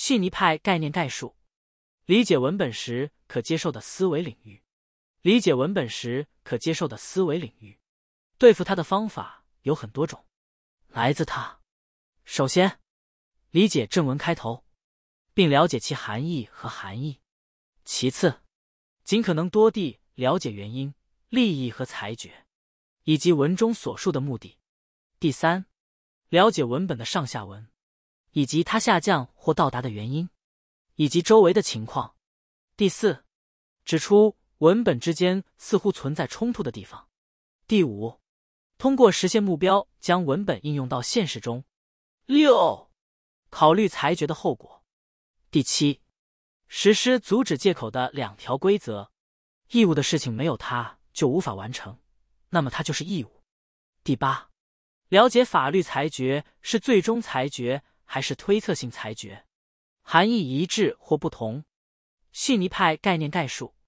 细泥派概念概述：理解文本时可接受的思维领域。理解文本时可接受的思维领域，对付它的方法有很多种，来自它。首先，理解正文开头，并了解其含义和含义。其次，尽可能多地了解原因、立意和裁决，以及文中所述的目的。第三，了解文本的上下文，以及它下降或到达的原因，以及周围的情况。第四，指出文本之间似乎存在冲突的地方。第五，通过实现目标将文本应用到现实中。六，考虑裁决的后果。第七，实施阻止借口的2条规则：义务的事情没有它就无法完成，那么它就是义务。第八，了解法律裁决是最终裁决还是推测性裁决，含义一致或不同。细泥派概念概述：